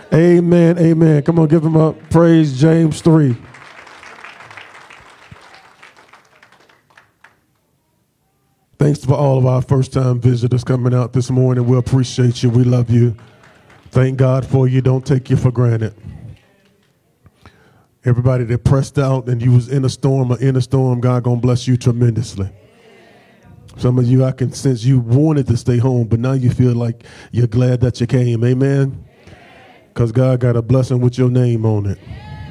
Amen, amen. Come on, give him up. Praise James 3. Thanks for all of our first-time visitors coming out this morning. We appreciate you. We love you. Thank God for you. Don't take you for granted. Everybody that pressed out and you was in a storm or in a storm, God gonna bless you tremendously. Some of you, I can sense you wanted to stay home, but now you feel like you're glad that you came. Amen? Because God got a blessing with your name on it.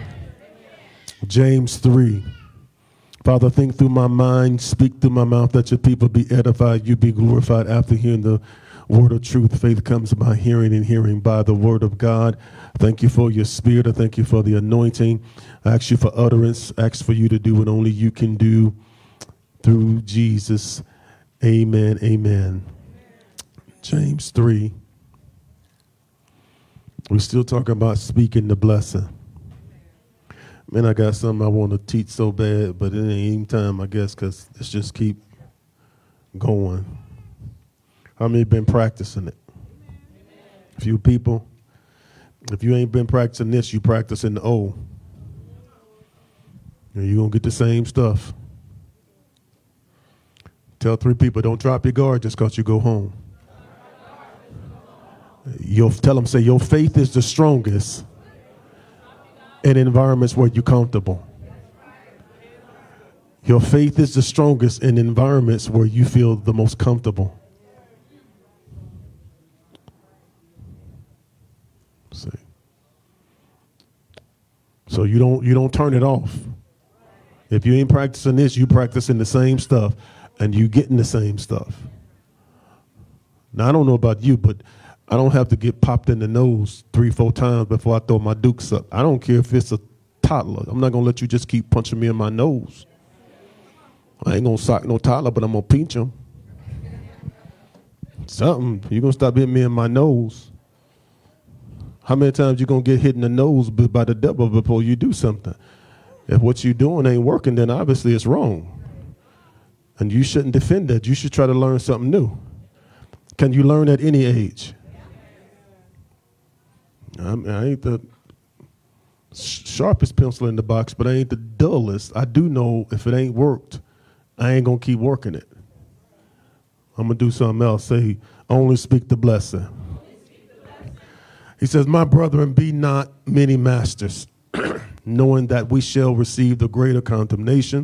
James 3. Father, think through my mind, speak through my mouth, that your people be edified, you be glorified after hearing the word of truth. Faith comes by hearing, and hearing by the word of God. Thank you for your spirit. I thank you for the anointing. I ask you for utterance. I ask for you to do what only you can do through Jesus. Amen. Amen. James 3. We're still talking about speaking the blessing. Man, I got something I want to teach so bad, but it ain't even time, I guess, because let's just keep going. How many been practicing it? A few people. If you ain't been practicing this, you practicing the O. And you're going to get the same stuff. Tell 3 people, don't drop your guard just because you go home. You'll tell them, say, your faith is the strongest in environments where you're comfortable. Your faith is the strongest in environments where you feel the most comfortable. See. So you don't turn it off. If you ain't practicing this, you practicing the same stuff, and you getting the same stuff. Now, I don't know about you, but I don't have to get popped in the nose 3-4 times before I throw my dukes up. I don't care if it's a toddler. I'm not going to let you just keep punching me in my nose. I ain't going to sock no toddler, but I'm going to pinch him. Something. You're going to stop hitting me in my nose. How many times you going to get hit in the nose by the devil before you do something? If what you're doing ain't working, then obviously it's wrong. And you shouldn't defend that. You should try to learn something new. Can you learn at any age? I ain't the sharpest pencil in the box, but I ain't the dullest. I do know if it ain't worked, I ain't going to keep working it. I'm going to do something else. Say, only speak the blessing. He says, my brethren, be not many masters, knowing that we shall receive the greater condemnation.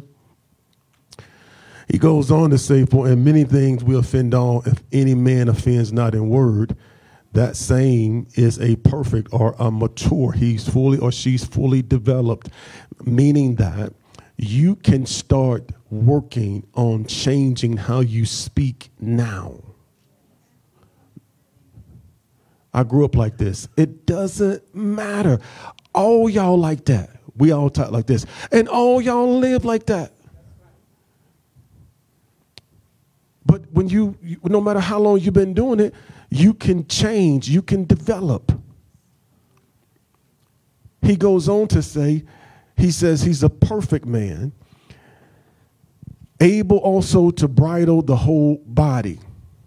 He goes on to say, for in many things we offend all, if any man offends not in word, that same is a perfect or a mature. He's fully or she's fully developed, meaning that you can start working on changing how you speak now. I grew up like this. It doesn't matter. All y'all like that. We all talk like this. And all y'all live like that. But when no matter how long you've been doing it, you can change, you can develop. He goes on to say, he says he's a perfect man, able also to bridle the whole body.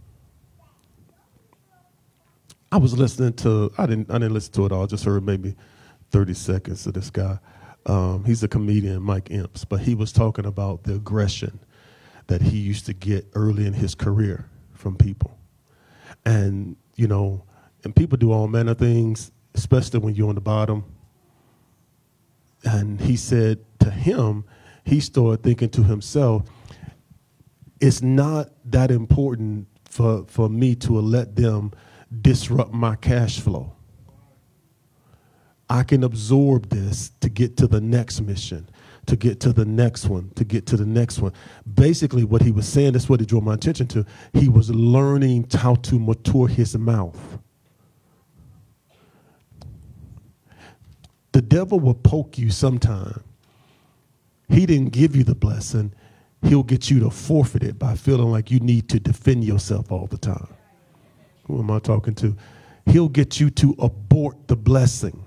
I was listening to, I didn't listen to it all, just heard maybe 30 seconds of this guy. He's a comedian, Mike Imps, but he was talking about the aggression that he used to get early in his career from people. And, and people do all manner of things, especially when you're on the bottom. And he said to him, he started thinking to himself, it's not that important for me to let them disrupt my cash flow. I can absorb this to get to the next mission, to get to the next one, to get to the next one. Basically, what he was saying, that's what he drew my attention to. He was learning how to mature his mouth. The devil will poke you sometime. He didn't give you the blessing. He'll get you to forfeit it by feeling like you need to defend yourself all the time. Who am I talking to? He'll get you to abort the blessing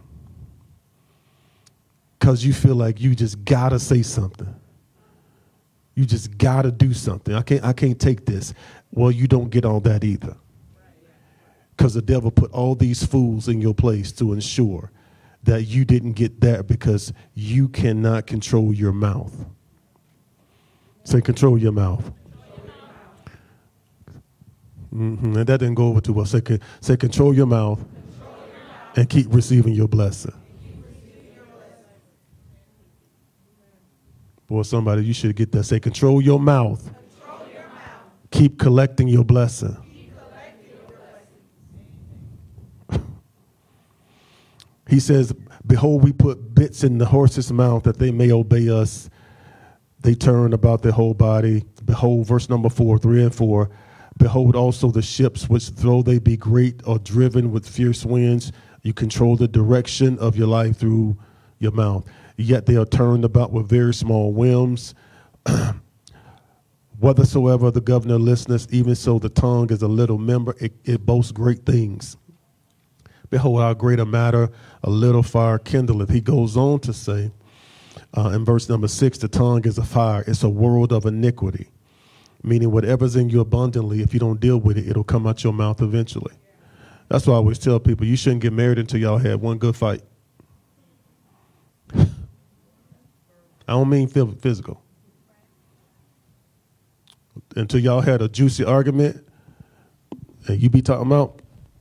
because you feel like you just gotta say something. You just gotta do something. I can't take this. Well, you don't get all that either. because the devil put all these fools in your place to ensure that you didn't get there because you cannot control your mouth. Say, control your mouth. And that didn't go over too well. Say control your mouth and keep receiving your blessing. Boy, somebody, you should get that. Say, control your mouth. Keep collecting your blessing. He says, behold, we put bits in the horse's mouth that they may obey us. They turn about their whole body. Behold, verse number 4, 3 and 4. Behold also the ships, which though they be great, are driven with fierce winds. You control the direction of your life through your mouth. Yet they are turned about with very small whims. Whathersoever the governor listeneth, even so the tongue is a little member. It boasts great things. Behold, how great a matter a little fire kindleth. He goes on to say in verse number 6, the tongue is a fire. It's a world of iniquity, meaning whatever's in you abundantly, if you don't deal with it, it'll come out your mouth eventually. That's why I always tell people you shouldn't get married until y'all had one good fight. I don't mean physical. Until y'all had a juicy argument and you be talking about,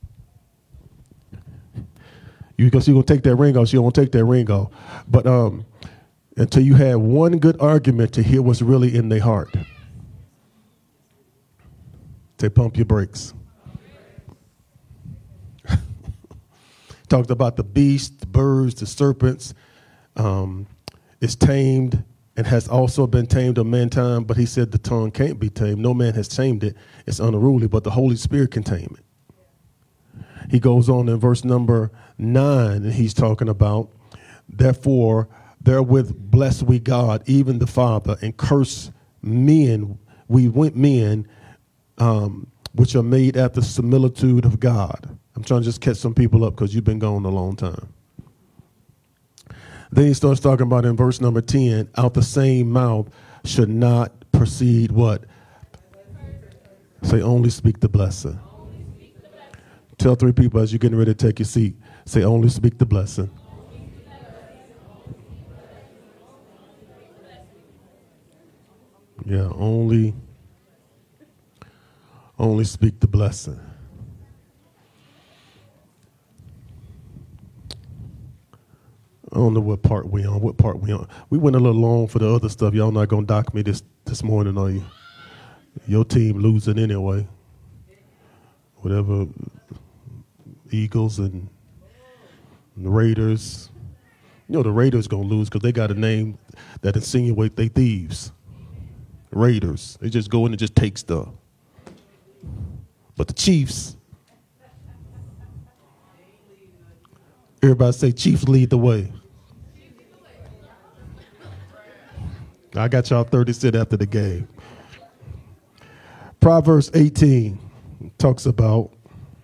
you're going to take that ring off. She won't take that ring off. But until you had one good argument to hear what's really in their heart. Say, pump your brakes. Talked about the beasts, the birds, the serpents. It's tamed and has also been tamed of mankind, but he said the tongue can't be tamed. No man has tamed it. It's unruly, but the Holy Spirit can tame it. He goes on in verse number 9, and he's talking about, therefore, therewith bless we God, even the Father, and curse men, which are made after the similitude of God. I'm trying to just catch some people up because you've been gone a long time. Then he starts talking about in verse number 10, out the same mouth should not proceed what? Say, only speak the blessing. Tell 3 people as you're getting ready to take your seat. Say, only speak the blessing. Yeah, only speak the blessing. I don't know what part we on. We went a little long for the other stuff. Y'all not going to dock me this morning, are you? Your team losing anyway. Whatever. Eagles and the Raiders. You know the Raiders going to lose because they got a name that insinuate they thieves. Raiders. They just go in and just take stuff. But the Chiefs. Everybody say Chiefs lead the way. I got y'all 30 cents after the game. Proverbs 18 talks about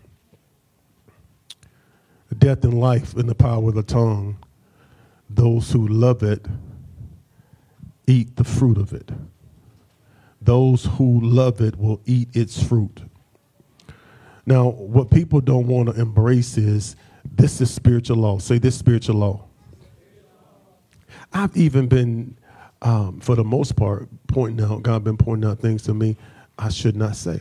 death and life in the power of the tongue. Those who love it eat the fruit of it. Those who love it will eat its fruit. Now, what people don't want to embrace is this is spiritual law. Say this spiritual law. I've even been, for the most part, God been pointing out things to me I should not say.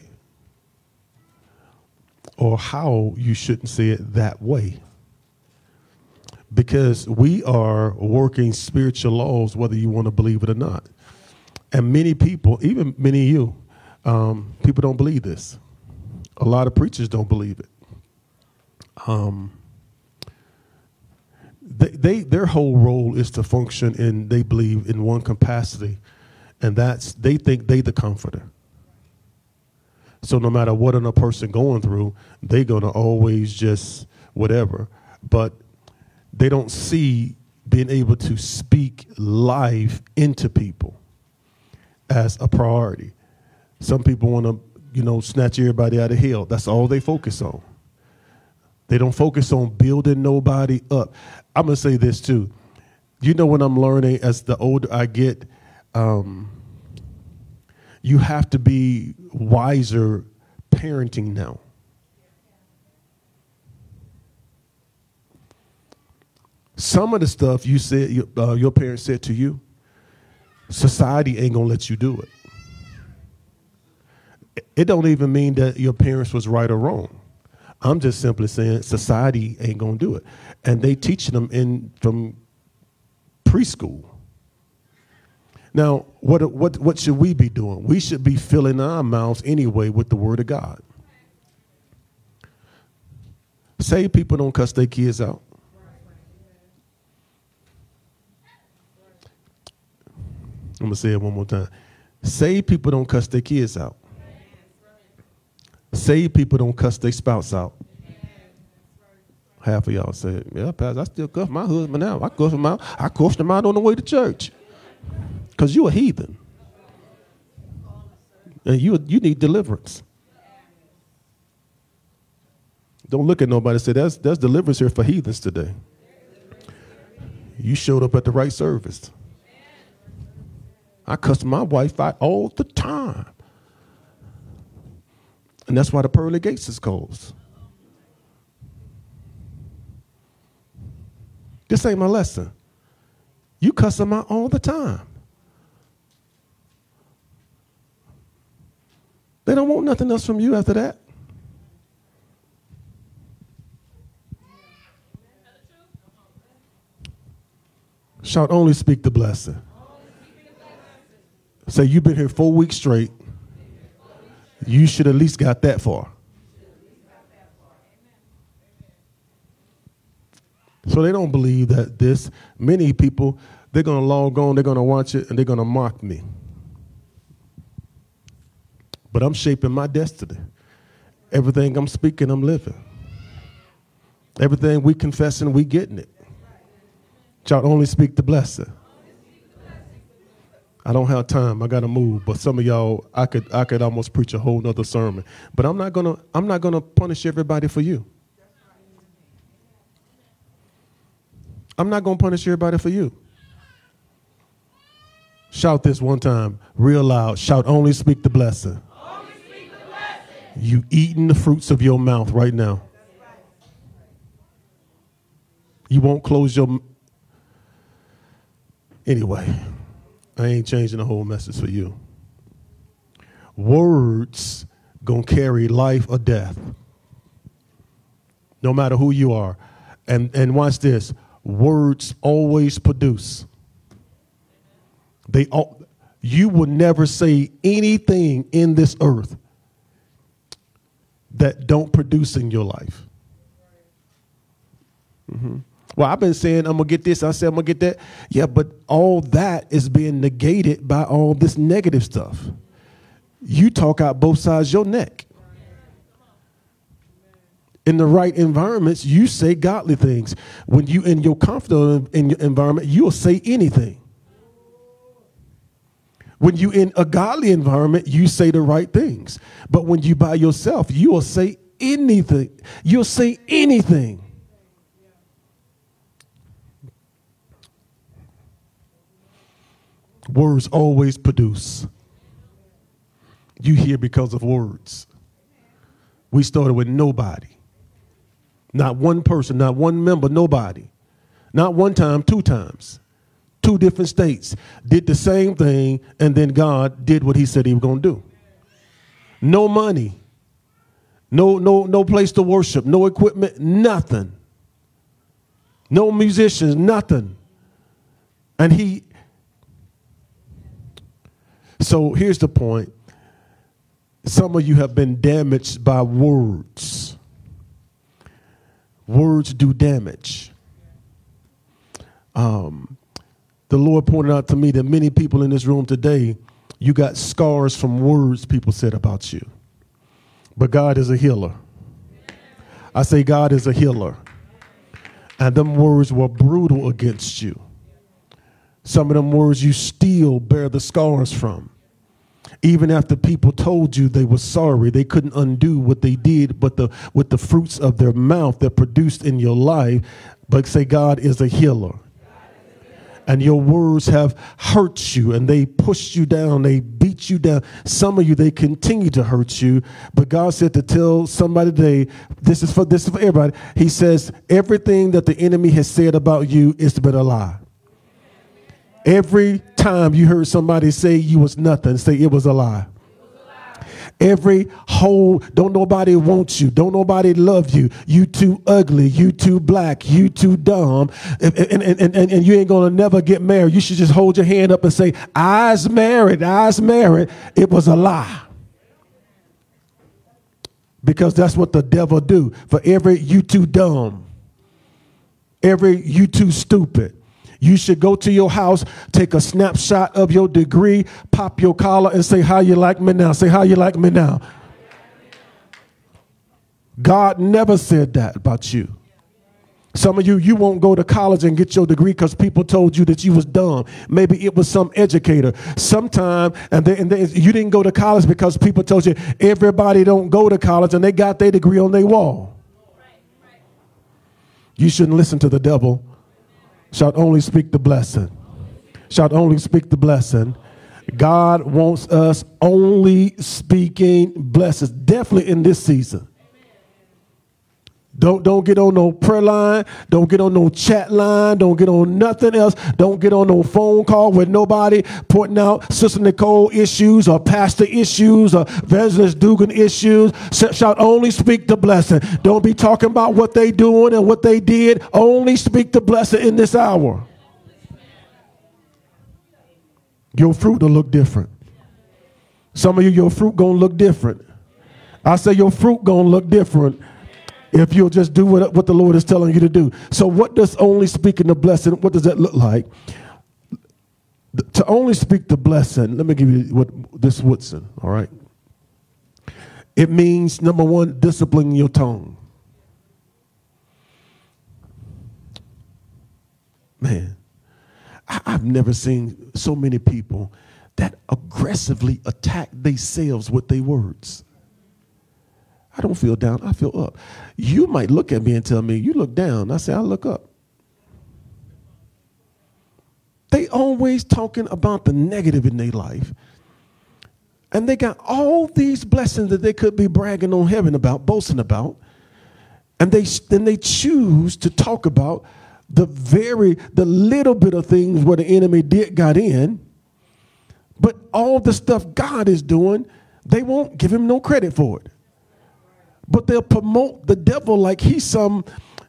Or how you shouldn't say it that way. Because we are working spiritual laws, whether you want to believe it or not. And many people, even many of you, people don't believe this. A lot of preachers don't believe it. Their whole role is to function in, they believe, in one capacity, and that's they think they the comforter. So no matter what a person going through, they're gonna always just whatever. But they don't see being able to speak life into people as a priority. Some people want to, snatch everybody out of hell. That's all they focus on. They don't focus on building nobody up. I'm going to say this too. What I'm learning as the older I get, you have to be wiser parenting now. Some of the stuff you said, your parents said to you, society ain't going to let you do it. It don't even mean that your parents was right or wrong. I'm just simply saying society ain't going to do it. And they teach them from preschool. Now, what should we be doing? We should be filling our mouths anyway with the word of God. Saved people don't cuss their kids out. I'm going to say it one more time. Saved people don't cuss their kids out. Saved people don't cuss their spouse out. Half of y'all say, yeah, Pastor, I still cuss my husband out. I cuss him out on the way to church. Because you're a heathen. And you need deliverance. Don't look at nobody and say, there's deliverance here for heathens today. You showed up at the right service. I cuss my wife out all the time. And that's why the pearly gates is closed. This ain't my lesson. You cuss them out all the time. They don't want nothing else from you after that. Shout, only speak the blessing. Say, you've been here 4 weeks straight. You should at least got that far. So they don't believe that many people, they're going to log on, they're going to watch it, and they're going to mock me. But I'm shaping my destiny. Everything I'm speaking, I'm living. Everything we confessing, we getting it. Shout, only speak the blessing. I don't have time. I got to move. But some of y'all, I could almost preach a whole nother sermon. But I'm not gonna punish everybody for you. I'm not gonna punish everybody for you. Shout this one time, real loud. Shout, only speak the blessing. Only speak the blessing. You eating the fruits of your mouth right now. You won't close your. Anyway. I ain't changing the whole message for you. Words gonna carry life or death. No matter who you are. And watch this. Words always produce. You will never say anything in this earth that don't produce in your life. Mm-hmm. Well, I've been saying I'm going to get this. I said I'm going to get that. Yeah, but all that is being negated by all this negative stuff. You talk out both sides of your neck. In the right environments, you say godly things. When you in your comfortable in your environment, you'll say anything. When you in a godly environment, you say the right things. But when you by yourself, you will say anything. You'll say anything. Words always produce. You hear because of words. We started with nobody. Not one person, not one member, nobody. Not one time, 2 times. 2 different states did the same thing, and then God did what he said he was going to do. No money. No place to worship, no equipment, nothing. No musicians, nothing. And so here's the point. Some of you have been damaged by words. Words do damage. The Lord pointed out to me that many people in this room today, you got scars from words people said about you. But God is a healer. I say God is a healer. And them words were brutal against you. Some of them words you still bear the scars from. Even after people told you they were sorry, they couldn't undo what they did, but with the fruits of their mouth that produced in your life. But say God is a healer. And your words have hurt you, and they pushed you down. They beat you down. Some of you, they continue to hurt you. But God said to tell somebody today, this is for everybody. He says, everything that the enemy has said about you is but a lie. Every time you heard somebody say you was nothing, say it was a lie. Every whole, don't nobody want you. Don't nobody love you. You too ugly. You too black. You too dumb. And you ain't going to never get married. You should just hold your hand up and say, I's married. I's married. It was a lie. Because that's what the devil do. For every you too dumb. Every you too stupid. You should go to your house, take a snapshot of your degree, pop your collar, and say, how you like me now? Say, how you like me now? God never said that about you. Some of you won't go to college and get your degree because people told you that you was dumb. Maybe it was some educator. Sometime, and you didn't go to college because people told you everybody don't go to college, and they got their degree on their wall. You shouldn't listen to the devil. Shall only speak the blessing. Shall only speak the blessing. God wants us only speaking blessings. Definitely in this season. Don't get on no prayer line. Don't get on no chat line. Don't get on nothing else. Don't get on no phone call with nobody pointing out Sister Nicole issues or pastor issues or Evangelist Dugan issues. Shall only speak the blessing. Don't be talking about what they doing and what they did. Only speak the blessing in this hour. Your fruit will look different. Some of you, your fruit gonna look different. I say your fruit gonna look different if you'll just do what the Lord is telling you to do. So what does only speaking the blessing, what does that look like? To only speak the blessing, let me give you this Woodson, all right? It means, number one, disciplining your tongue. Man, I've never seen so many people that aggressively attack themselves with their words. I don't feel down, I feel up. You might look at me and tell me, you look down. I say, I look up. They always talking about the negative in their life. And they got all these blessings that they could be bragging on heaven about, boasting about. And then they choose to talk about the little bit of things where the enemy got in. But all the stuff God is doing, they won't give him no credit for it. But they'll promote the devil like he's some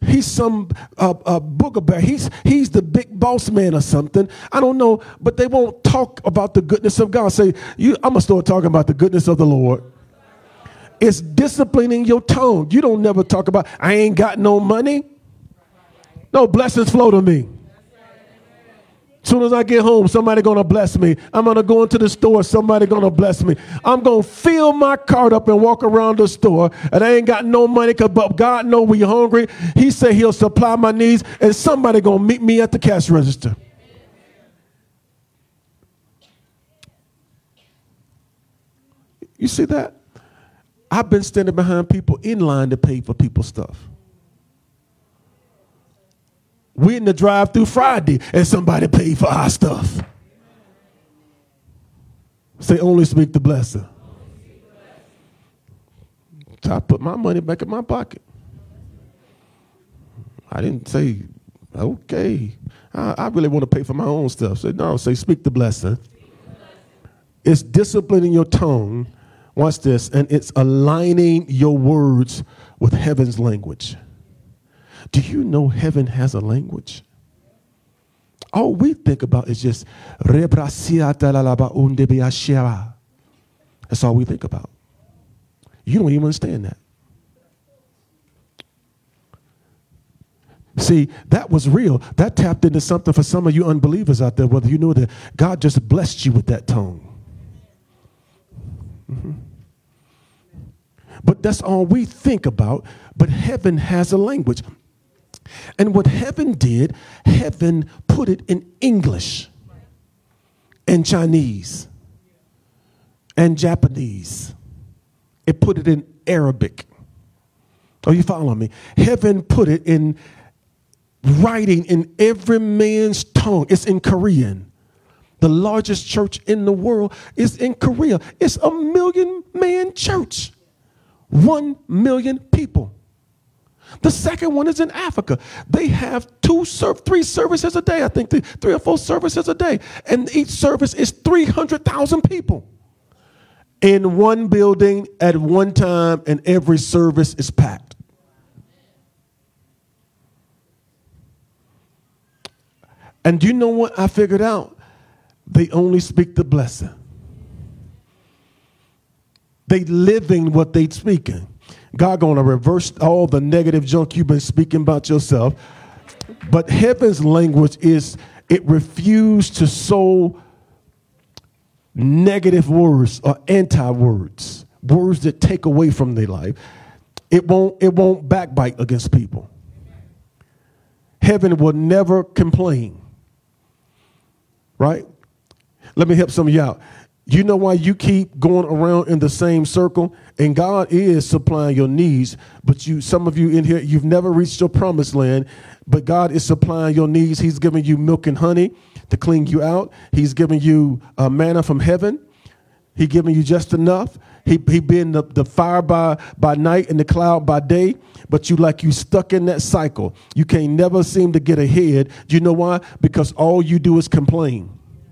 booger bear. He's the big boss man or something. I don't know, but they won't talk about the goodness of God. Say, I'm gonna start talking about the goodness of the Lord. It's disciplining your tongue. You don't never talk about, I ain't got no money. No, blessings flow to me. As soon as I get home, somebody going to bless me. I'm going to go into the store, somebody going to bless me. I'm going to fill my cart up and walk around the store, and I ain't got no money, but God know we hungry. He said he'll supply my needs, and somebody going to meet me at the cash register. You see that? I've been standing behind people in line to pay for people's stuff. We're in the drive-through Friday, and somebody paid for our stuff. Say, only speak the blessing. So I put my money back in my pocket. I didn't say, okay, I really want to pay for my own stuff. Say, no, say, speak the blessing. It's disciplining your tongue. Watch this. And it's aligning your words with heaven's language. Do you know heaven has a language? All we think about is just that's all we think about. You don't even understand that. See, that was real. That tapped into something for some of you unbelievers out there, whether you know that God just blessed you with that tongue. Mm-hmm. But that's all we think about. But heaven has a language. And what heaven did, heaven put it in English and Chinese and Japanese. It put it in Arabic. Are you following me? Heaven put it in writing in every man's tongue. It's in Korean. The largest church in the world is in Korea. It's a 1 million man church. 1 million people. The second one is in Africa. They have 3 services a day. I think 3 or 4 services a day. And each service is 300,000 people in one building at one time, and every service is packed. And you know what I figured out? They only speak the blessing. They living what they speaking. God gonna reverse all the negative junk you've been speaking about yourself. But heaven's language is, it refused to sow negative words or anti-words, words that take away from their life. It won't backbite against people. Heaven will never complain. Right? Let me help some of you out. You know why you keep going around in the same circle? And God is supplying your needs, but some of you in here, you've never reached your promised land, but God is supplying your needs. He's giving you milk and honey to clean you out. He's giving you manna from heaven. He's giving you just enough. He been the fire by night and the cloud by day, but you stuck in that cycle. You can't never seem to get ahead. Do you know why? Because all you do is complain.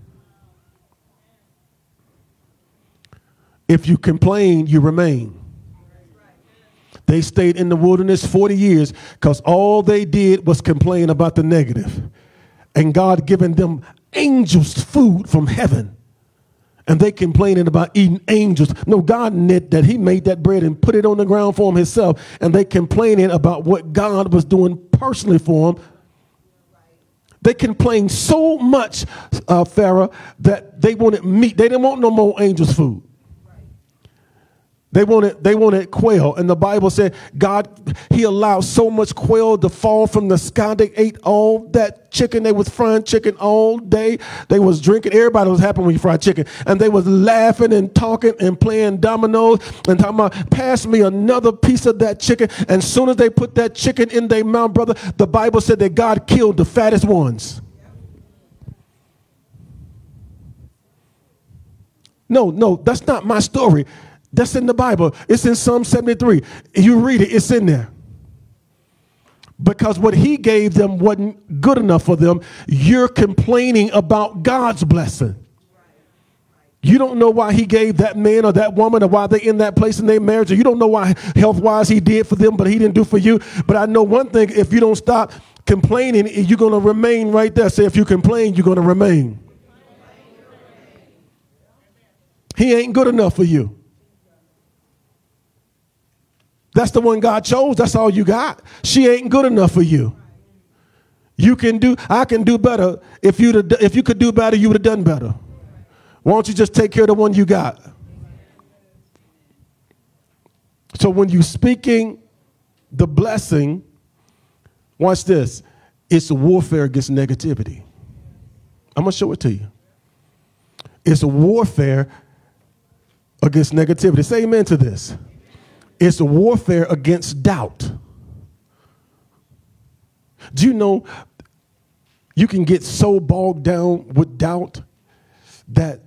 If you complain, you remain. They stayed in the wilderness 40 years because all they did was complain about the negative. And God given them angels food from heaven. And they complaining about eating angels. No, God knit that. He made that bread and put it on the ground for them himself. And they complaining about what God was doing personally for them. They complained so much, Pharaoh, that they wanted meat. They didn't want no more angels food. They wanted quail. And the Bible said God, he allowed so much quail to fall from the sky. They ate all that chicken. They was frying chicken all day. They was drinking. Everybody was happy when you fried chicken. And they was laughing and talking and playing dominoes and talking about, pass me another piece of that chicken. And as soon as they put that chicken in their mouth, brother, the Bible said that God killed the fattest ones. No, that's not my story. That's in the Bible. It's in Psalm 73. You read it, it's in there. Because what he gave them wasn't good enough for them. You're complaining about God's blessing. You don't know why he gave that man or that woman, or why they're in that place in their marriage. Or you don't know why health-wise he did for them, but he didn't do for you. But I know one thing, if you don't stop complaining, you're going to remain right there. Say, if you complain, you're going to remain. He ain't good enough for you. That's the one God chose. That's all you got. She ain't good enough for you. I can do better. If you could do better, you would have done better. Why don't you just take care of the one you got? So when you're speaking the blessing, watch this. It's a warfare against negativity. I'm going to show it to you. It's a warfare against negativity. Say amen to this. It's a warfare against doubt. Do you know you can get so bogged down with doubt that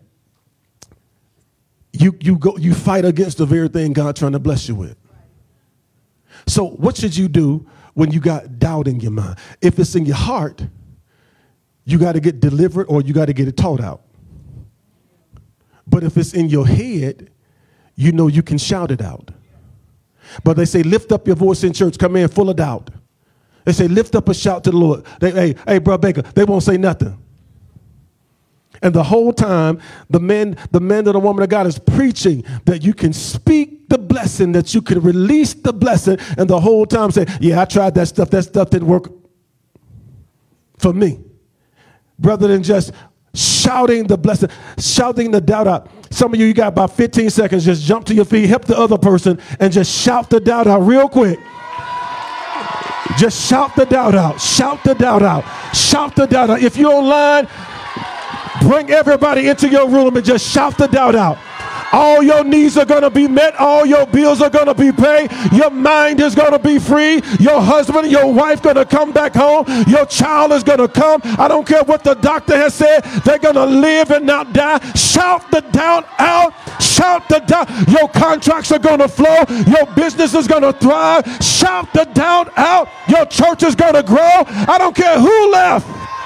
you fight against the very thing God's trying to bless you with? So what should you do when you got doubt in your mind? If it's in your heart, you got to get delivered or you got to get it taught out. But if it's in your head, you know you can shout it out. But they say, lift up your voice in church. Come in full of doubt. They say, lift up a shout to the Lord. Hey, Bro Baker, they won't say nothing. And the whole time, the man or the woman of God is preaching that you can speak the blessing, that you can release the blessing. And the whole time say, yeah, I tried that stuff. That stuff didn't work for me. Rather than just shouting the blessing, shouting the doubt out. Some of you got about 15 seconds. Just jump to your feet, help the other person, and just shout the doubt out real quick. Just shout the doubt out. Shout the doubt out. Shout the doubt out. If you're online, bring everybody into your room and just shout the doubt out. All your needs are going to be met. All your bills are going to be paid. Your mind is going to be free. Your husband, your wife going to come back home. Your child is going to come. I don't care what the doctor has said. They're going to live and not die. Shout the doubt out. Shout the doubt. Your contracts are going to flow. Your business is going to thrive. Shout the doubt out. Your church is going to grow. I don't care who left.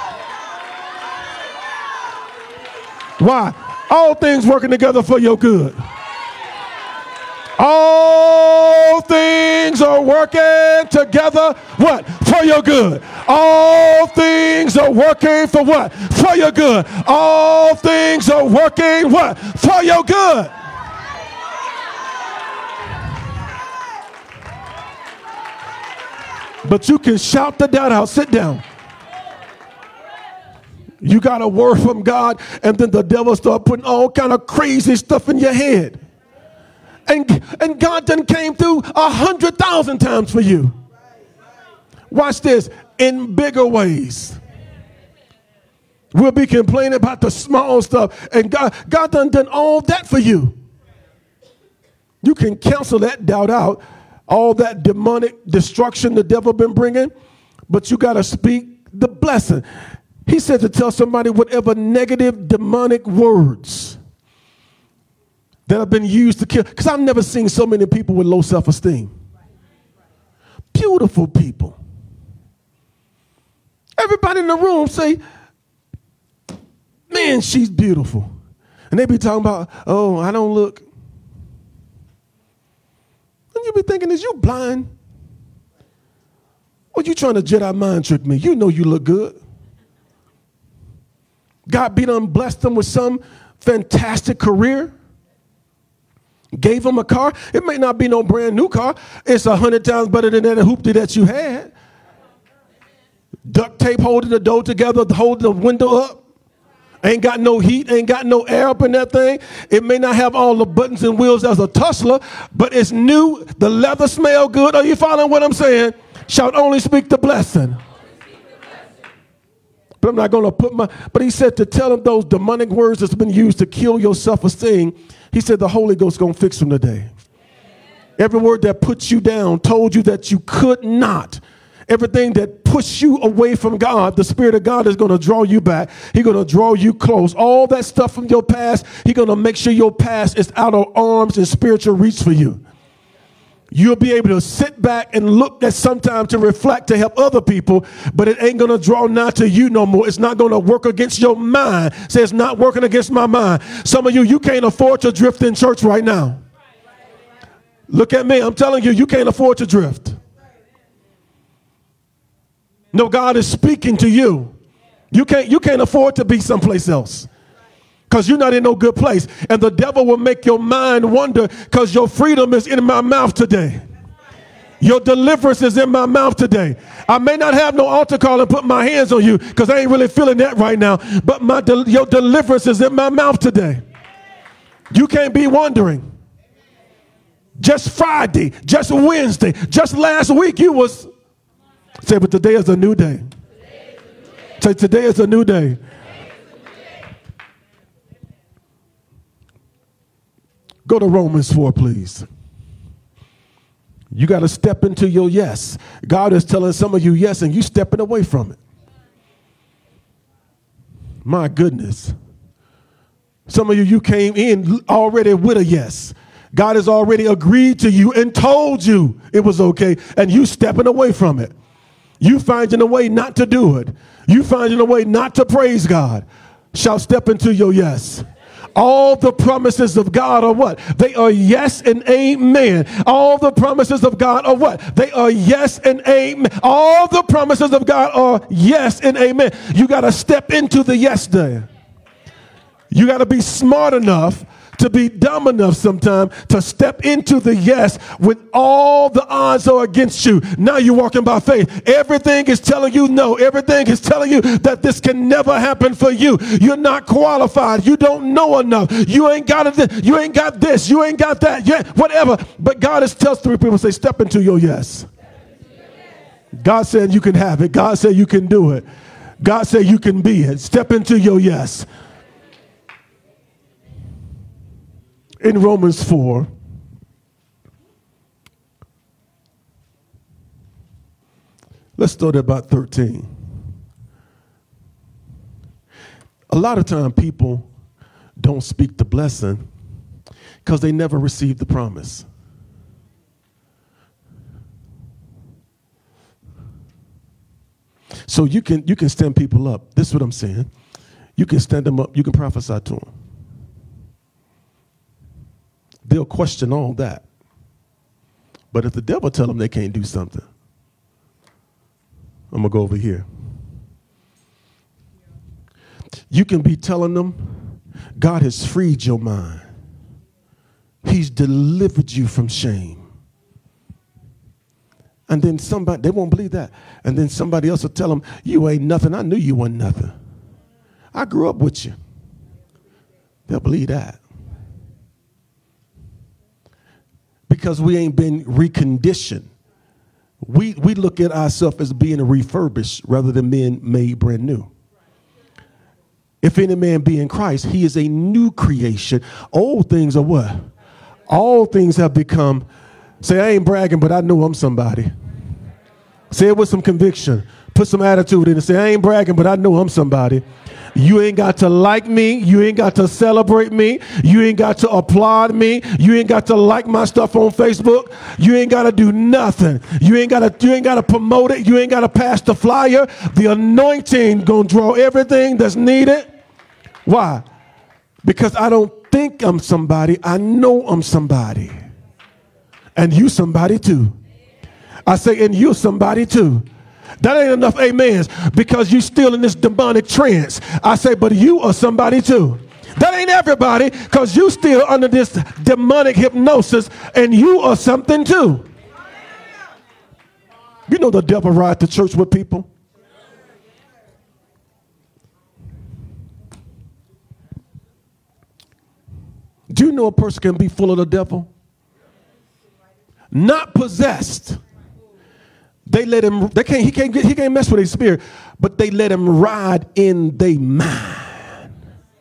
Why? All things working together for your good. All things are working together, what? For your good. All things are working for what? For your good. All things are working what? For your good. But you can shout the doubt out. Sit down. You got a word from God, and then the devil start putting all kind of crazy stuff in your head. And God done came through 100,000 times for you. Watch this, in bigger ways. We'll be complaining about the small stuff, and God done all that for you. You can cancel that doubt out, all that demonic destruction the devil been bringing, but you got to speak the blessing. He said to tell somebody whatever negative demonic words that have been used to kill. Because I've never seen so many people with low self-esteem. Beautiful people. Everybody in the room say, man, she's beautiful. And they be talking about, oh, I don't look. And you be thinking, is you blind? Or you trying to Jedi mind trick me? You know you look good. God be done blessed them with some fantastic career. Gave them a car. It may not be no brand new car. It's 100 times better than that hoopty that you had. Duct tape holding the door together, holding the window up. Ain't got no heat, ain't got no air up in that thing. It may not have all the buttons and wheels as a Tesla, but it's new. The leather smell good. Are you following what I'm saying? Shout, only speak the blessing. But I'm not going to but he said to tell them those demonic words that's been used to kill your self-esteem. He said the Holy Ghost is going to fix them today. Every word that puts you down, told you that you could not. Everything that pushed you away from God, the Spirit of God is going to draw you back. He's going to draw you close. All that stuff from your past, he's going to make sure your past is out of arms and spiritual reach for you. You'll be able to sit back and look at sometime to reflect, to help other people, but it ain't going to draw nigh to you no more. It's not going to work against your mind. Say, it's not working against my mind. Some of you can't afford to drift in church right now. Look at me. I'm telling you can't afford to drift. No, God is speaking to you. You can't afford to be someplace else. Because you're not in no good place. And the devil will make your mind wonder because your freedom is in my mouth today. Your deliverance is in my mouth today. I may not have no altar call and put my hands on you because I ain't really feeling that right now. But your deliverance is in my mouth today. You can't be wondering. Just Friday, just Wednesday, just last week you was. Say, but today is a new day. Say, today is a new day. Go to Romans 4, please. You got to step into your yes. God is telling some of you yes, and you stepping away from it. My goodness. Some of you came in already with a yes. God has already agreed to you and told you it was okay, and you stepping away from it. You finding a way not to do it. You finding a way not to praise God. Shall step into your yes. All the promises of God are what? They are yes and amen. All the promises of God are what? They are yes and amen. All the promises of God are yes and amen. You got to step into the yes there. You got to be smart enough to be dumb enough sometime to step into the yes when all the odds are against you. Now you're walking by faith. Everything is telling you no. Everything is telling you that this can never happen for you. You're not qualified. You don't know enough. You ain't got it. You ain't got this. You ain't got that. Yeah, whatever. But God has tells three people, say, step into your yes. God said you can have it. God said you can do it. God said you can be it. Step into your yes. in Romans 4, let's start at about 13. A lot of time people don't speak the blessing because they never received the promise. So you can stand people up. This is what I'm saying. You can stand them up. You can prophesy to them. They'll question all that. But if the devil tell them they can't do something, I'm going to go over here. You can be telling them God has freed your mind. He's delivered you from shame. And then somebody, they won't believe that. And then somebody else will tell them, you ain't nothing. I knew you weren't nothing. I grew up with you. They'll believe that. Because we ain't been reconditioned. We look at ourselves as being refurbished rather than being made brand new. If any man be in Christ, he is a new creation. Old things are what? All things have become. Say, I ain't bragging, but I know I'm somebody. Say it with some conviction. Put some attitude in it. Say, I ain't bragging, but I know I'm somebody. You ain't got to like me. You ain't got to celebrate me. You ain't got to applaud me. You ain't got to like my stuff on Facebook. You ain't got to do nothing. You ain't got to promote it. You ain't got to pass the flyer. The anointing gonna draw everything that's needed. Why? Because I don't think I'm somebody. I know I'm somebody. And you somebody too. I say, and you somebody too. That ain't enough amens because you still in this demonic trance. I say, but you are somebody too. That ain't everybody because you still under this demonic hypnosis and you are something too. You know the devil ride to church with people. Do you know a person can be full of the devil? Not possessed. They let him, he can't mess with their spirit, but they let him ride in their mind.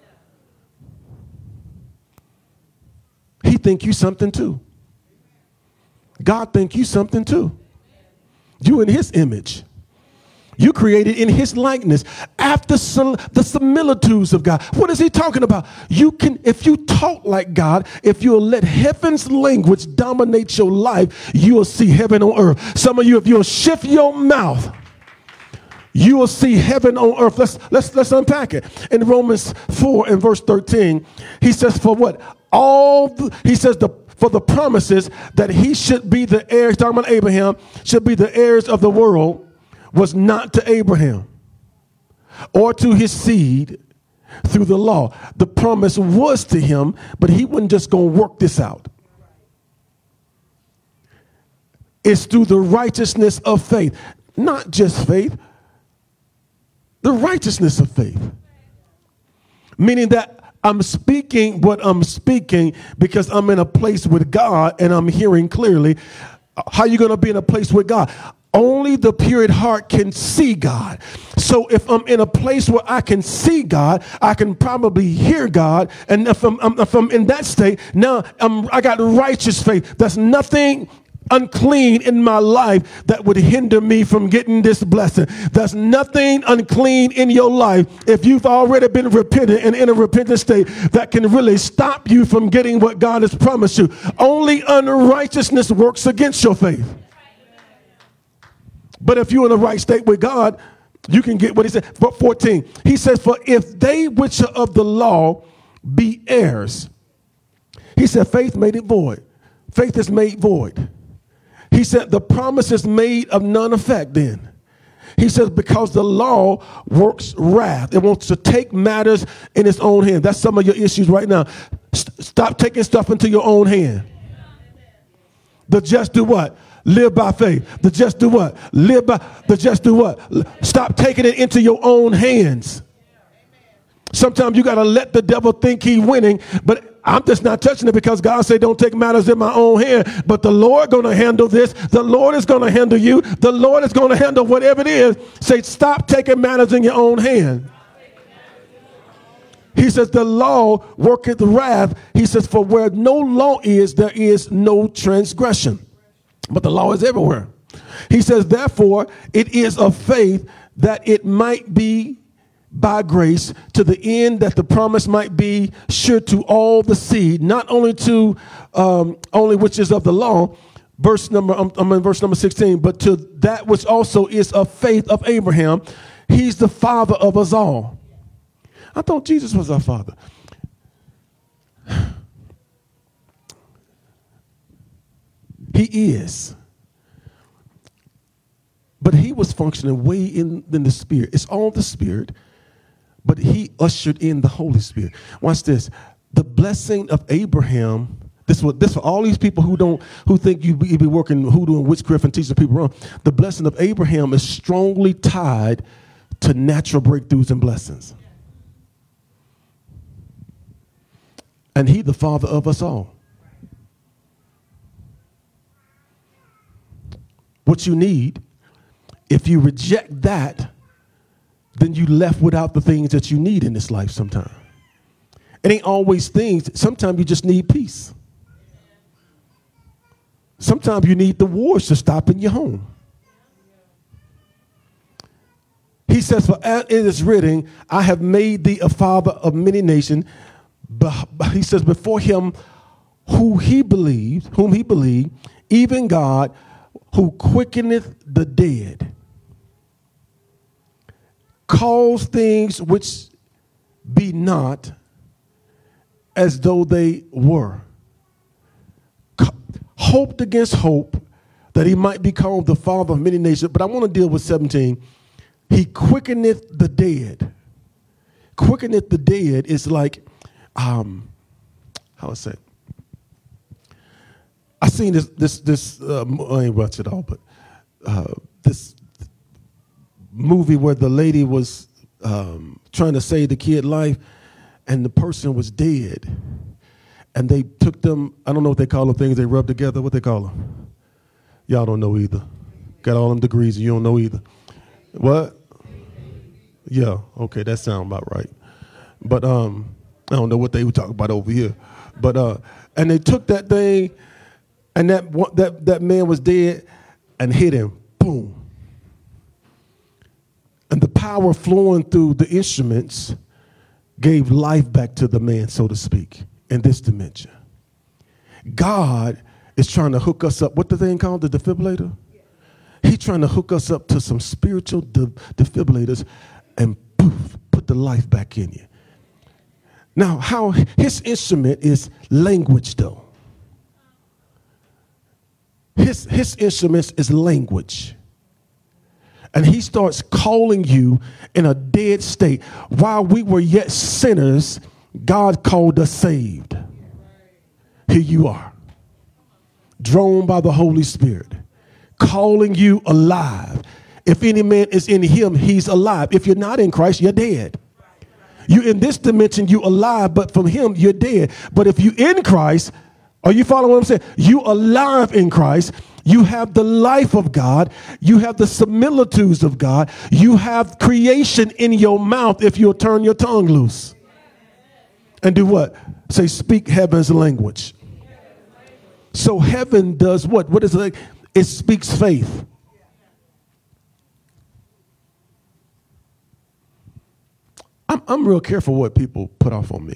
He think you something too. God think you something too. You in his image. You created in his likeness after the similitudes of God. What is he talking about? You can, if you talk like God, if you'll let heaven's language dominate your life, you will see heaven on earth. Some of you, if you'll shift your mouth, you will see heaven on earth. Let's unpack it. In Romans 4 and verse 13, he says, for what? For the promises that he should be the heirs, talking about Abraham, should be the heirs of the world, was not to Abraham or to his seed through the law. The promise was to him, but he wasn't just going to work this out. It's through the righteousness of faith, not just faith, the righteousness of faith. Meaning that I'm speaking what I'm speaking because I'm in a place with God and I'm hearing clearly. How are you going to be in a place with God? Only the pure at heart can see God. So if I'm in a place where I can see God, I can probably hear God. And if I'm in that state, now I got righteous faith. There's nothing unclean in my life that would hinder me from getting this blessing. There's nothing unclean in your life if you've already been repentant and in a repentant state that can really stop you from getting what God has promised you. Only unrighteousness works against your faith. But if you're in the right state with God, you can get what he said. Verse 14, he says, for if they which are of the law be heirs, he said, faith made it void. Faith is made void. He said, the promise is made of none effect then. He says, because the law works wrath. It wants to take matters in its own hand. That's some of your issues right now. Stop taking stuff into your own hand. The just do what? Live by faith. The just do what? Live by, the just do what? Stop taking it into your own hands. Sometimes you got to let the devil think he's winning, but I'm just not touching it because God said don't take matters in my own hand. But the Lord going to handle this. The Lord is going to handle you. The Lord is going to handle whatever it is. Say, stop taking matters in your own hand. He says the law worketh wrath. He says, for where no law is, there is no transgression. But the law is everywhere. He says, therefore, it is of faith that it might be by grace, to the end that the promise might be sure to all the seed, not only to only which is of the law, I'm in verse number 16, but to that which also is of faith of Abraham. He's the father of us all. I thought Jesus was our father. He is. But he was functioning way in the Spirit. It's all the Spirit, but he ushered in the Holy Spirit. Watch this. The blessing of Abraham, this for all these people who think you be working hoodoo and witchcraft and teaching people wrong. The blessing of Abraham is strongly tied to natural breakthroughs and blessings. And he the father of us all. What you need, if you reject that, then you left without the things that you need in this life sometime. It ain't always things. Sometimes you just need peace. Sometimes you need the wars to stop in your home. He says, for it is written, I have made thee a father of many nations. He says, before him whom he believed, even God, who quickeneth the dead, calls things which be not as though they were. Hoped against hope that he might be called the father of many nations. But I want to deal with 17. He quickeneth the dead. Quickeneth the dead is like, how I say? I seen this. I ain't watched it all, but this movie where the lady was trying to save the kid life, and the person was dead, and they took them. I don't know what they call them things they rub together. What they call them? Y'all don't know either. Got all them degrees, and you don't know either. What? Yeah. Okay, that sounds about right. But I don't know what they were talking about over here. But and they took that thing. And that man was dead and hit him. Boom. And the power flowing through the instruments gave life back to the man, so to speak, in this dimension. God is trying to hook us up. What the thing called? The defibrillator? He's trying to hook us up to some spiritual defibrillators and poof, put the life back in you. Now, how his instrument is language, though. His instruments is language. And he starts calling you in a dead state. While we were yet sinners, God called us saved. Here you are, drawn by the Holy Spirit, calling you alive. If any man is in him, he's alive. If you're not in Christ, you're dead. You in this dimension, you alive, but from him, you're dead. But if you in Christ, are you following what I'm saying? You alive in Christ. You have the life of God. You have the similitudes of God. You have creation in your mouth if you'll turn your tongue loose. And do what? Say, speak heaven's language. So heaven does what? What is it like? It speaks faith. I'm real careful what people put off on me.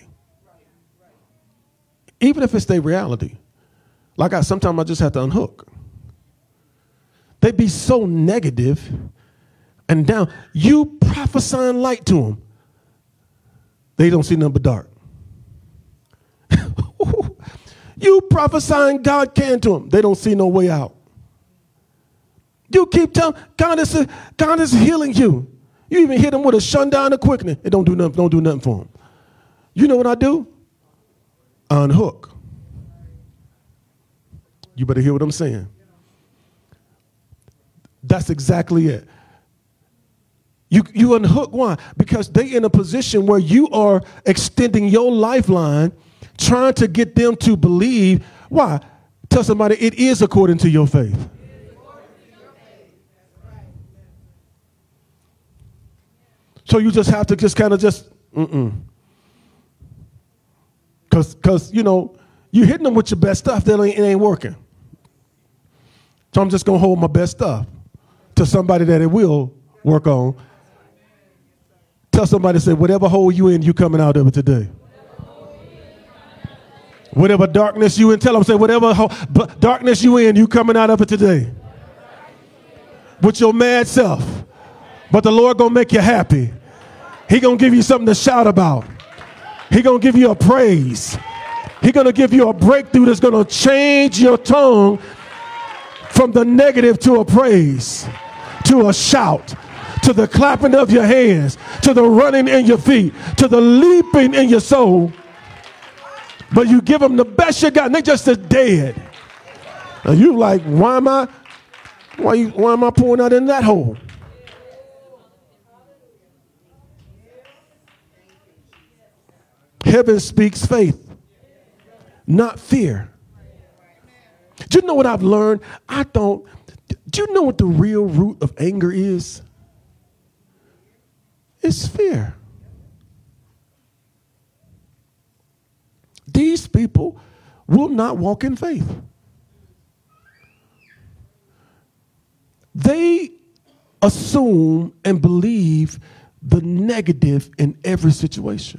Even if it's their reality. Like sometimes I just have to unhook. They be so negative and down. You prophesying light to them. They don't see nothing but dark. You prophesying God can to them. They don't see no way out. You keep telling God is healing you. You even hit them with a shun down and quickening. It don't do nothing for them. You know what I do? Unhook. You better hear what I'm saying. That's exactly it. You unhook. Why? Because they in a position where you are extending your lifeline, trying to get them to believe. Why? Tell somebody it is according to your faith. So you just have to just kind of Because you hitting them with your best stuff, it ain't working. So I'm just going to hold my best stuff to somebody that it will work on. Tell somebody, say, whatever hole you in, you coming out of it today. Whatever darkness you in, tell them, say, whatever darkness you in, you coming out of it today. With your mad self. But the Lord going to make you happy. He going to give you something to shout about. He going to give you a praise. He going to give you a breakthrough that's going to change your tongue from the negative to a praise, to a shout, to the clapping of your hands, to the running in your feet, to the leaping in your soul. But you give them the best you got, and they just as dead. And you like, why am I pouring out in that hole? Heaven speaks faith, not fear. Do you know what I've learned? Do you know what the real root of anger is? It's fear. These people will not walk in faith. They assume and believe the negative in every situation.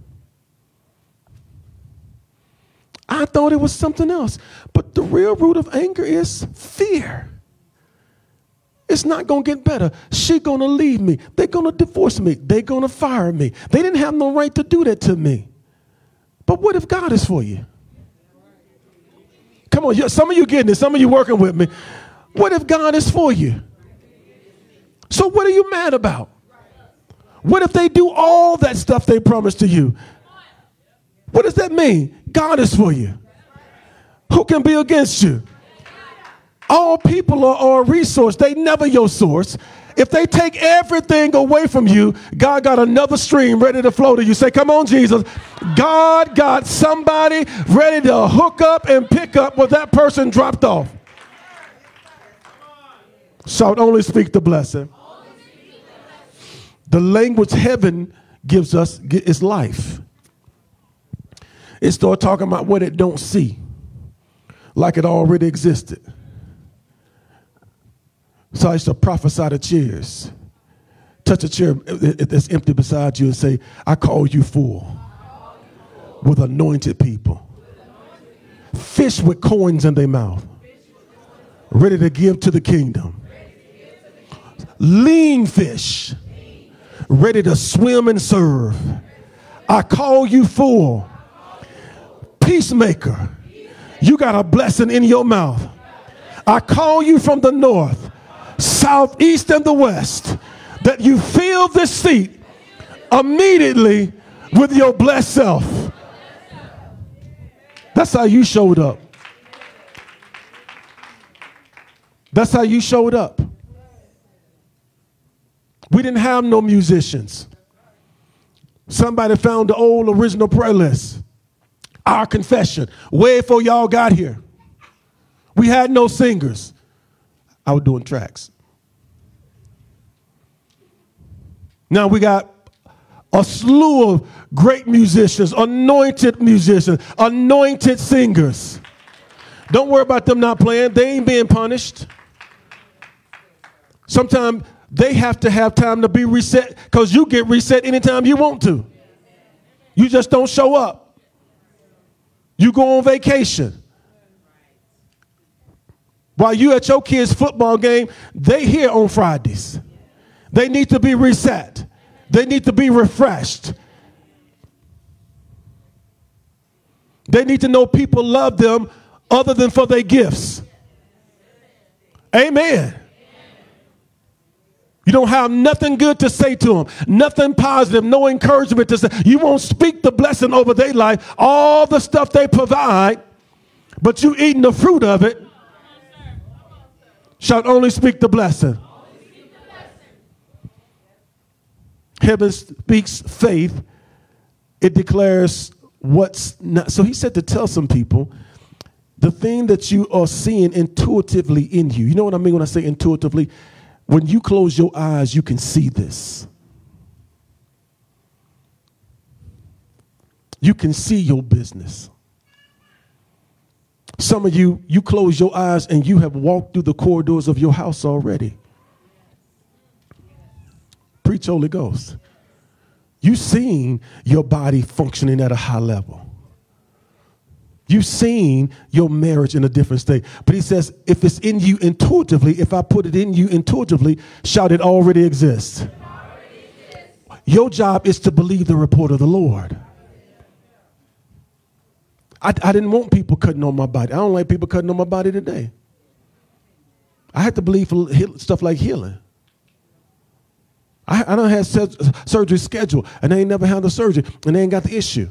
I thought it was something else. But the real root of anger is fear. It's not going to get better. She's going to leave me. They're going to divorce me. They're going to fire me. They didn't have no right to do that to me. But what if God is for you? Come on, some of you getting it. Some of you working with me. What if God is for you? So what are you mad about? What if they do all that stuff they promised to you? What does that mean? God is for you. Who can be against you? All people are a resource. They never your source. If they take everything away from you, God got another stream ready to flow to you. Say, come on, Jesus. God got somebody ready to hook up and pick up what that person dropped off. Shout, only speak the blessing. The language heaven gives us is life. It starts talking about what it don't see, like it already existed. So I used to prophesy to chairs. Touch a chair that's empty beside you and say, I call you full with anointed people. Fish with coins in their mouth, ready to give to the kingdom. Lean fish, ready to swim and serve. I call you full. Peacemaker, you got a blessing in your mouth. I call you from the north, south, east, and the west, that you fill this seat immediately with your blessed self. That's how you showed up. That's how you showed up. We didn't have no musicians. Somebody found the old original prayer list. Our confession, way before y'all got here. We had no singers. I was doing tracks. Now we got a slew of great musicians, anointed singers. Don't worry about them not playing. They ain't being punished. Sometimes they have to have time to be reset because you get reset anytime you want to. You just don't show up. You go on vacation. While you at your kids' football game, they here on Fridays. They need to be reset. They need to be refreshed. They need to know people love them other than for their gifts. Amen. You don't have nothing good to say to them, nothing positive, no encouragement to say. You won't speak the blessing over their life, all the stuff they provide, but you eating the fruit of it. Shall only speak the blessing. Heaven speaks faith. It declares what's not. So he said to tell some people, the thing that you are seeing intuitively in you. You know what I mean when I say intuitively? When you close your eyes, you can see this. You can see your business. Some of you close your eyes and you have walked through the corridors of your house already. Preach, Holy Ghost. You've seen your body functioning at a high level. You've seen your marriage in a different state. But he says, if it's in you intuitively, if I put it in you intuitively, shout, it already exists. Your job is to believe the report of the Lord. I didn't want people cutting on my body. I don't like people cutting on my body today. I had to believe for stuff like healing. I don't have surgery scheduled, and they ain't never had the surgery, and they ain't got the issue.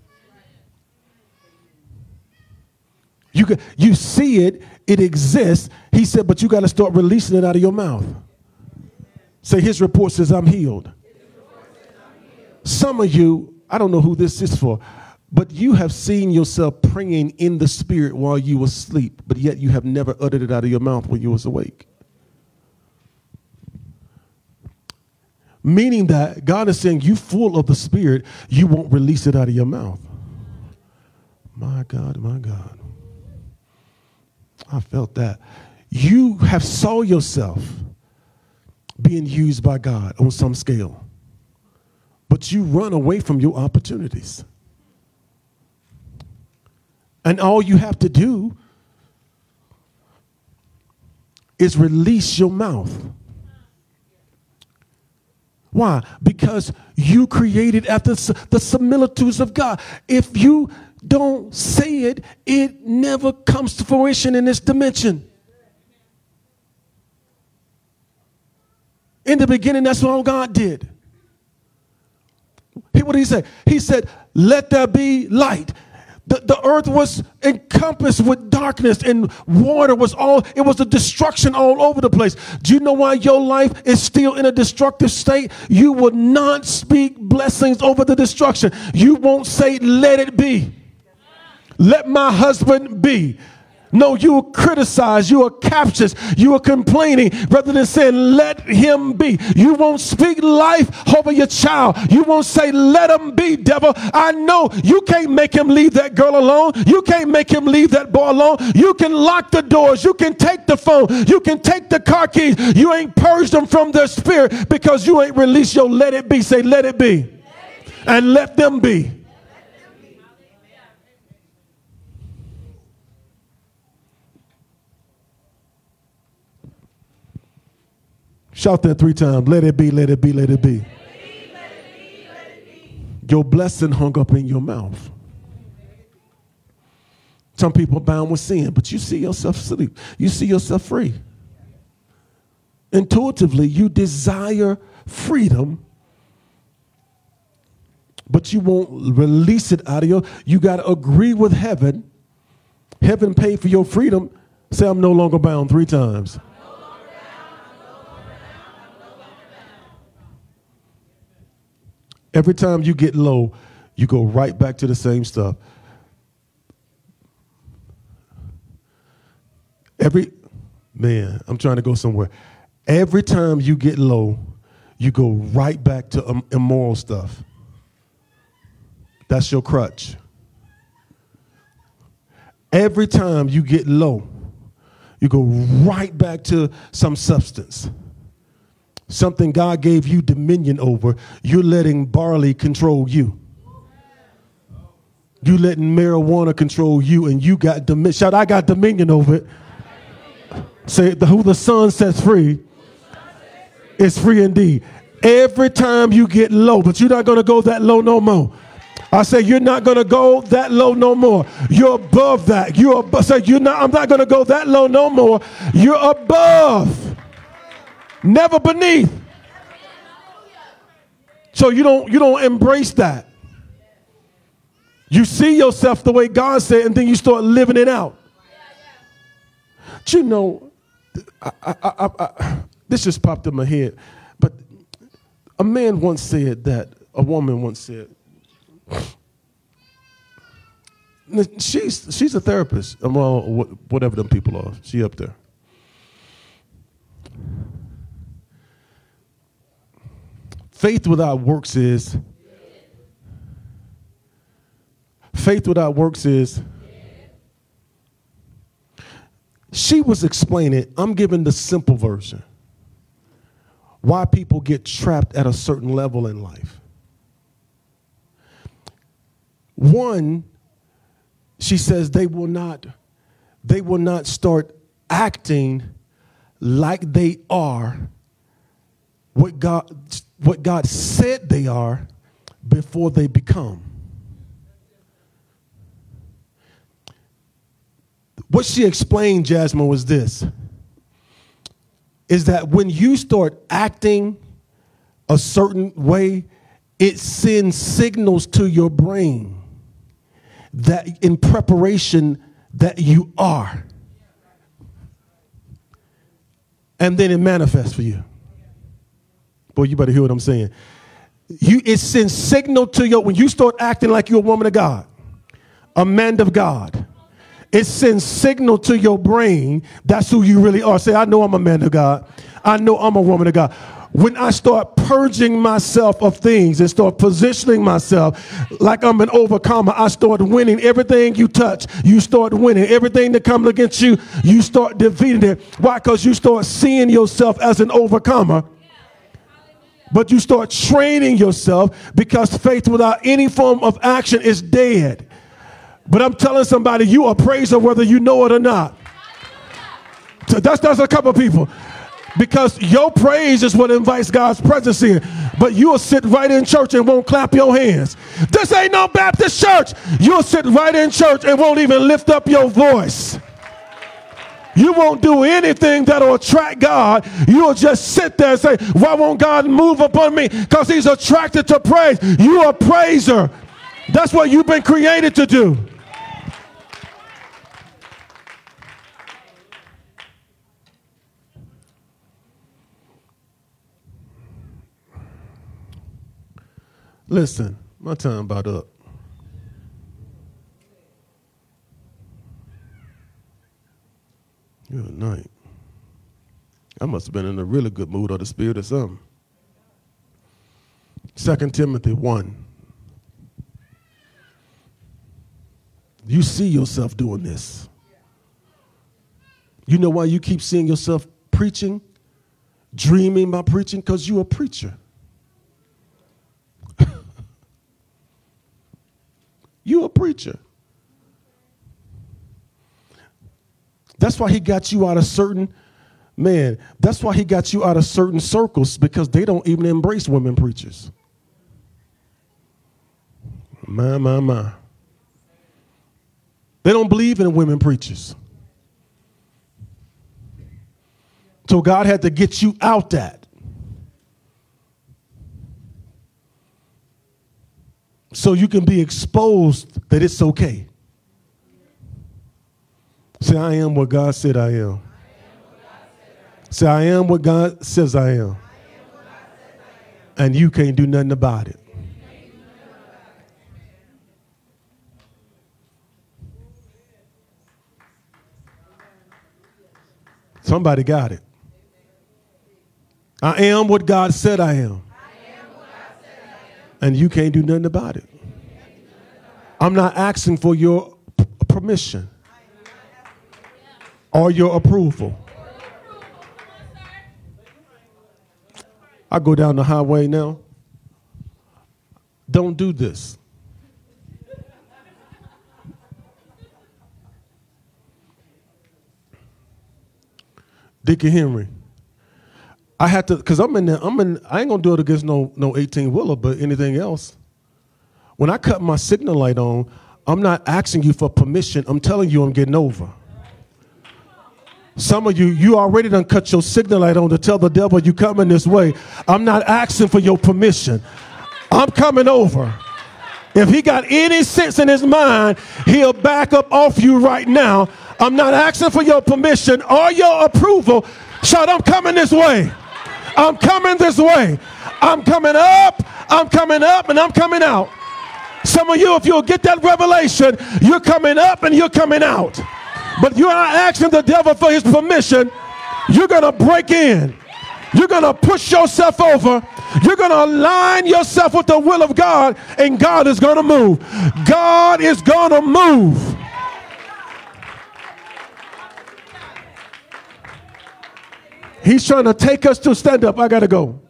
You see it, it exists. He said, but you got to start releasing it out of your mouth. Say, his report says I'm healed. Some of you, I don't know who this is for, but you have seen yourself praying in the spirit while you were asleep, but yet you have never uttered it out of your mouth when you was awake. Meaning that God is saying, you full of the spirit, you won't release it out of your mouth. My God, my God. I felt that. You have saw yourself being used by God on some scale, but you run away from your opportunities. And all you have to do is release your mouth. Why? Because you created after the similitudes of God. If you don't say it, it never comes to fruition in this dimension. In the beginning, that's what God did. What did he say? He said, let there be light. The earth was encompassed with darkness, and water was it was a destruction all over the place. Do you know why your life is still in a destructive state? You will not speak blessings over the destruction. You won't say, let it be. Let my husband be. No, you will criticize, you are captious, you are complaining rather than saying, let him be. You won't speak life over your child. You won't say, let him be, devil. I know you can't make him leave that girl alone. You can't make him leave that boy alone. You can lock the doors. You can take the phone. You can take the car keys. You ain't purged them from their spirit because you ain't released your let it be. Say, let it be. And let them be. Shout that 3 times. Let it be, let it be, let it be. Your blessing hung up in your mouth. Some people are bound with sin, but you see yourself asleep. You see yourself free. Intuitively, you desire freedom, but you won't release it out of you got to agree with heaven. Heaven paid for your freedom. Say, I'm no longer bound 3 times. Every time you get low, you go right back to the same stuff. I'm trying to go somewhere. Every time you get low, you go right back to immoral stuff. That's your crutch. Every time you get low, you go right back to some substance. Something God gave you dominion over, you're letting barley control you. You letting marijuana control you, and you got dominion. Shout, I got dominion over it. Say, who the Son sets free is free indeed. Every time you get low, but you're not going to go that low no more. I say you're not going to go that low no more. You're above that. I'm not going to go that low no more. You're above. Never beneath. So you don't embrace that. You see yourself the way God said, and then you start living it out. But you know, this just popped in my head. But a woman once said, she's a therapist, well, whatever them people are. She up there. Faith without works is faith without works is, she was explaining, I'm giving the simple version, why people get trapped at a certain level in life. One, she says they will not start acting like they are what God said they are before they become. What she explained, Jasmine, was this, is that when you start acting a certain way, it sends signals to your brain that in preparation that you are. And then it manifests for you. Boy, you better hear what I'm saying. It sends signal to you when you start acting like you're a woman of God, a man of God. It sends signal to your brain that's who you really are. Say, I know I'm a man of God. I know I'm a woman of God. When I start purging myself of things and start positioning myself like I'm an overcomer, I start winning everything you touch. You start winning everything that comes against you. You start defeating it. Why? Because you start seeing yourself as an overcomer. But you start training yourself, because faith without any form of action is dead. But I'm telling somebody, you are a praiser whether you know it or not. So that's a couple of people. Because your praise is what invites God's presence in. But you'll sit right in church and won't clap your hands. This ain't no Baptist church. You'll sit right in church and won't even lift up your voice. You won't do anything that'll attract God. You'll just sit there and say, why won't God move upon me? Because he's attracted to praise. You're a praiser. That's what you've been created to do. Listen, my time about up. Good night. I must have been in a really good mood or the spirit or something. 2 Timothy 1. You see yourself doing this. You know why you keep seeing yourself preaching, dreaming about preaching? Because you're a preacher. You're a preacher. That's why he got you out of certain, that's why he got you out of certain circles, because they don't even embrace women preachers. My. They don't believe in women preachers. So God had to get you out that. So you can be exposed that it's okay. Say, I am what God said I am. Say, I am what God says I am. And you can't do nothing about it. Somebody got it. I am what God said I am. And you can't do nothing about it. I'm not asking for your permission or your approval. I go down the highway now. Don't do this. Dickie Henry. I had to, because I ain't gonna do it against no 18-wheeler, but anything else. When I cut my signal light on, I'm not asking you for permission. I'm telling you I'm getting over. Some of you already done cut your signal light on to tell the devil you coming this way. I'm not asking for your permission. I'm coming over. If he got any sense in his mind, he'll back up off you right now. I'm not asking for your permission or your approval. Shout, I'm coming this way. I'm coming this way. I'm coming up, and I'm coming out. Some of you, if you'll get that revelation, you're coming up and you're coming out. But you're not asking the devil for his permission. You're going to break in. You're going to push yourself over. You're going to align yourself with the will of God, and God is going to move. God is going to move. He's trying to take us to stand up. I got to go.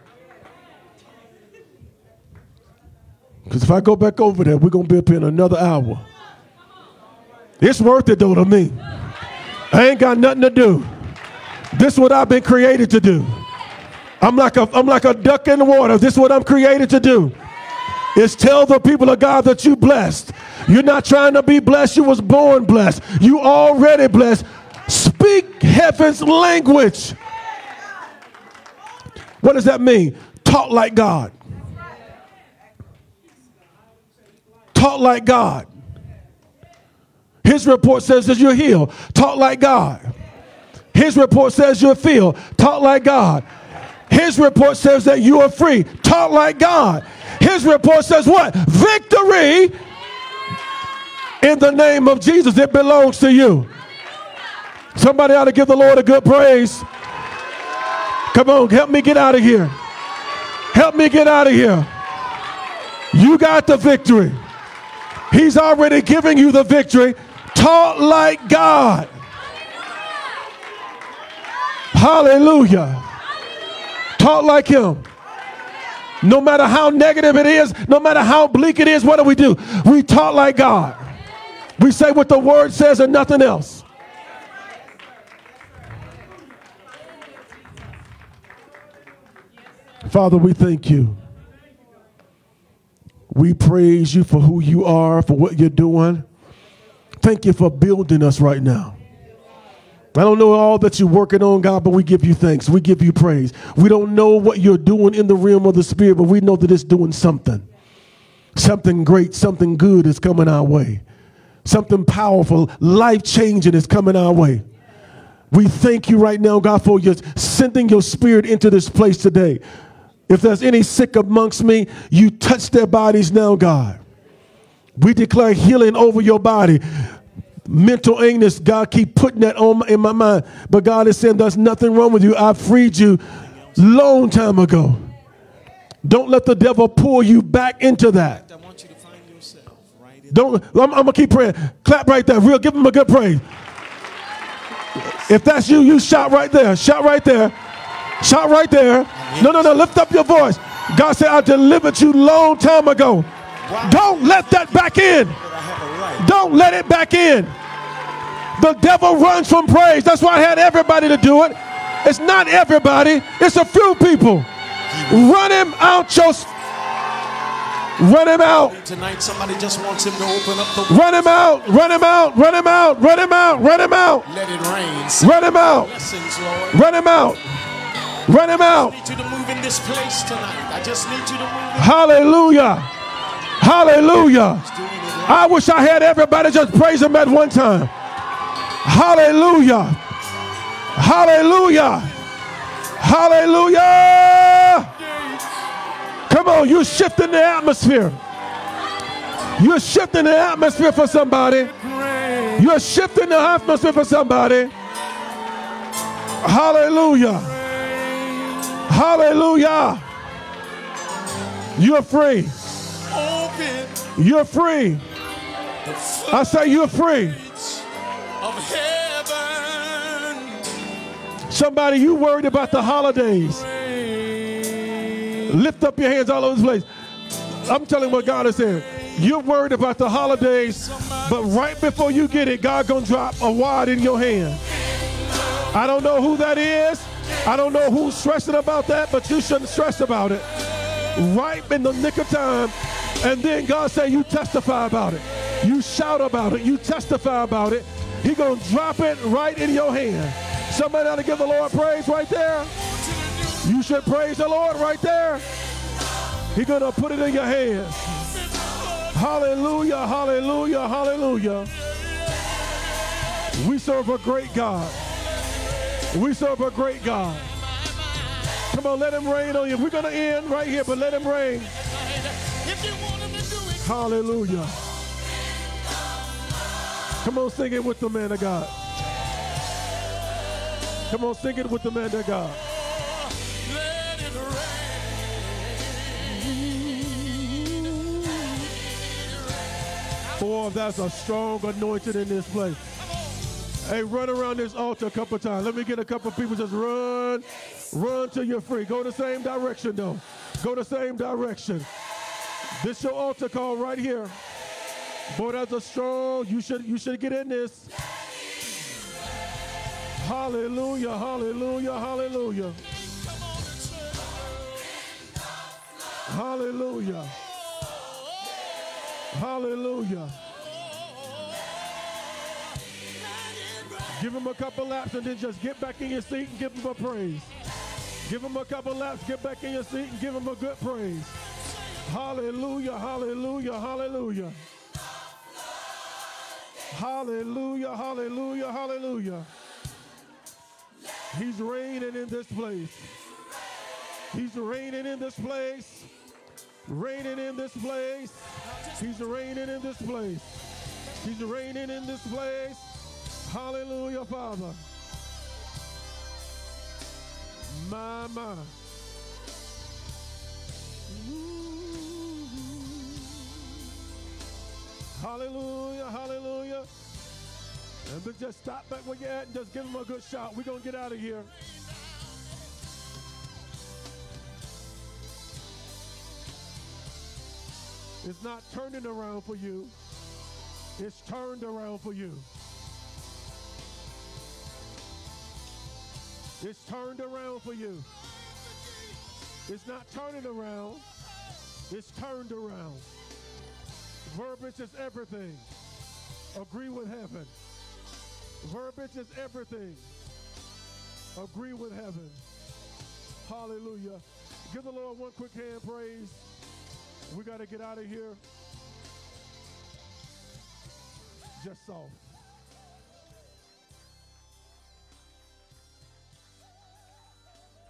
Because if I go back over there, we're going to be up here in another hour. It's worth it, though, to me. I ain't got nothing to do. This is what I've been created to do. I'm like a duck in the water. This is what I'm created to do. Is tell the people of God that you blessed. You're not trying to be blessed. You was born blessed. You already blessed. Speak heaven's language. What does that mean? Talk like God. Talk like God. His report says that you're healed. Talk like God. His report says you're filled. Talk like God. His report says that you are free. Talk like God. His report says what? Victory in the name of Jesus. It belongs to you. Somebody ought to give the Lord a good praise. Come on, help me get out of here. Help me get out of here. You got the victory. He's already giving you the victory. Talk like God. Hallelujah. Talk like him. No matter how negative it is, no matter how bleak it is, what do? We talk like God. We say what the word says and nothing else. Father, we thank you. We praise you for who you are, for what you're doing. Thank you for building us right now. I don't know all that you're working on, God, but we give you thanks. We give you praise. We don't know what you're doing in the realm of the spirit, but we know that it's doing something. Something great, something good is coming our way. Something powerful, life-changing is coming our way. We thank you right now, God, for your sending your spirit into this place today. If there's any sick amongst me, you touch their bodies now, God. We declare healing over your body. Mental illness, God, keep putting that on in my mind. But God is saying there's nothing wrong with you. I freed you long time ago. Don't let the devil pull you back into that. I want you to find yourself right in I'm going to keep praying. Clap right there. Real, give him a good praise. If that's you, you shout right there. Shout right there. Shout right there. No. Lift up your voice. God said, I delivered you long time ago. Wow. Don't let that back in. Don't let it back in. The devil runs from praise. That's why I had everybody to do it. It's not everybody. It's a few people. Run him out. Run him out. Tonight somebody just wants him to open up the Run him out. Run him out. Run him out. Run him out. Run him out. Let it rain. Run him out. Blessings, Lord. Run him out. Run him out. I need you to move in this place tonight. I just need you to move in. Hallelujah. Hallelujah. I wish I had everybody just praise him at one time. Hallelujah. Hallelujah. Hallelujah. Come on, you're shifting the atmosphere. You're shifting the atmosphere for somebody. You're shifting the atmosphere for somebody. Hallelujah. Hallelujah. You're free. You're free. I say you're free. Of heaven. Somebody, you worried about the holidays. Lift up your hands all over the place. I'm telling you what God is saying. You're worried about the holidays, but right before you get it, God gonna drop a wad in your hand. I don't know who that is. I don't know who's stressing about that, but you shouldn't stress about it. Right in the nick of time. And then God say you testify about it. You shout about it. You testify about it. He gonna drop it right in your hand. Somebody ought to give the Lord praise right there. You should praise the Lord right there. He gonna put it in your hands. Hallelujah, hallelujah, hallelujah. We serve a great God. We serve a great God. Come on, let him rain on you. We're gonna end right here, but let him rain. Hallelujah. Come on, sing it with the man of God. Come on, sing it with the man of God. Oh, that's a strong anointing in this place. Hey, run around this altar a couple times. Let me get a couple people just run. Run till you're free. Go the same direction, though. Go the same direction. This your altar call right here. Boy, that's a strong, you should get in this. Hallelujah, hallelujah, hallelujah. Hallelujah. Hallelujah. Give him a couple laps and then just get back in your seat and give him a praise. Give him a couple laps, get back in your seat and give him a good praise. Hallelujah, hallelujah, hallelujah. Hallelujah, hallelujah, hallelujah. He's reigning in this place. He's reigning in this place. Reigning in this place. He's reigning in this place. He's reigning in this place. Hallelujah, Father. My. Hallelujah, hallelujah. And then just stop back where you're at and just give him a good shot. We're going to get out of here. It's not turning around for you. It's turned around for you. It's turned around for you. It's not turning around. It's turned around. Verbiage is everything. Agree with heaven. Verbiage is everything. Agree with heaven. Hallelujah. Give the Lord one quick hand praise. We got to get out of here. Just soft.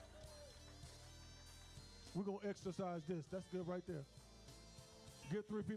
We're going to exercise this. That's good right there. Get 3 people.